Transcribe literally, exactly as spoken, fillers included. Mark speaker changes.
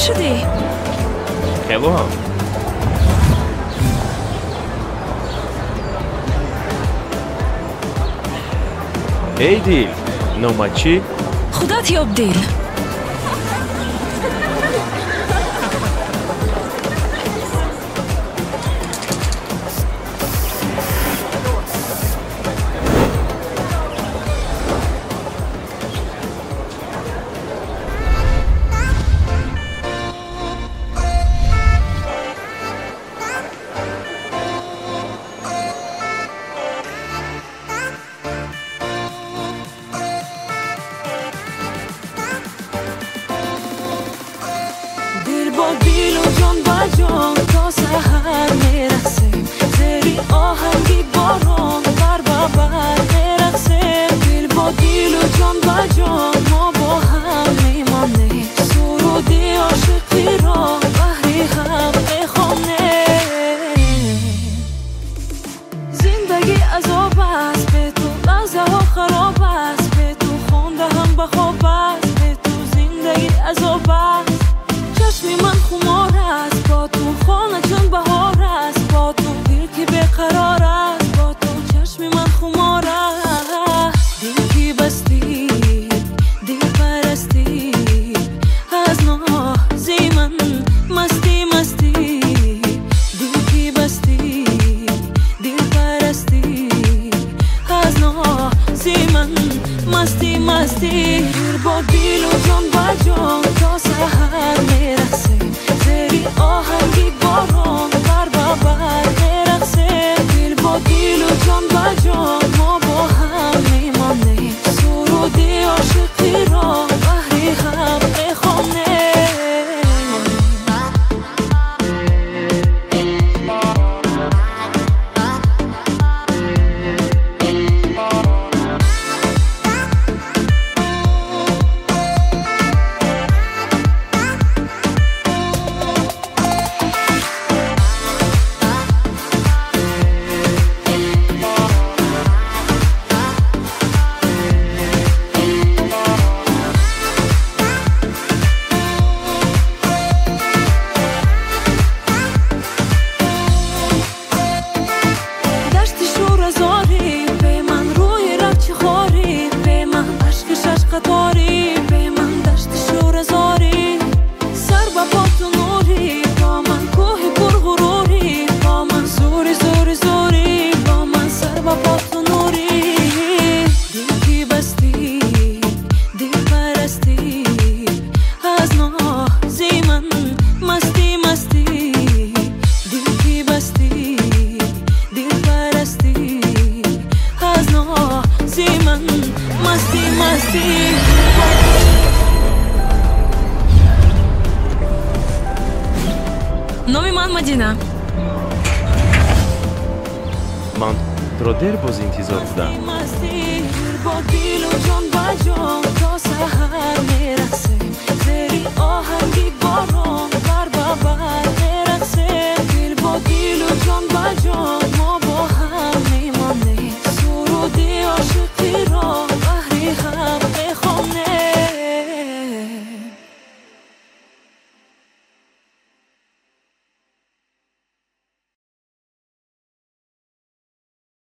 Speaker 1: شدی؟
Speaker 2: خیلی هم ای دیل نومد چی؟
Speaker 1: خودت یاب دیل
Speaker 3: با دیل و جان با جان تا سحر میرقصیم زیری آهنگی باران بر ببر میرقصیم دل با دیل و جان با جان ما با هم میمانیم سرودی عاشقی را بهری هم میخوانیم زندگی عذاب است به تو لحظه ها خراب است به تو خونده هم به خواب است به تو زندگی عذاب است چشمی من خمار است با تو خانه چون بهار است با تو دل که بیقرار است با تو چشمی من خمار است دل که بستی دل پرستی از نازی من مستی مستی دل که بستی دل پرستی از نازی من مستی مستی دل با دل و جان با جان تا سحر میرقصیم زیری آهنگی باران بر ببر میرقصیم دل با دل و جان با جان ما با هم میمانیم سرودی عاشقی را بهری هم میخوانیم
Speaker 1: номи ман Мадина.
Speaker 2: ман тро дер боз интизор будам.
Speaker 3: با دیل و جان با جان تا سحر میرقصیم زیری آهنگی باران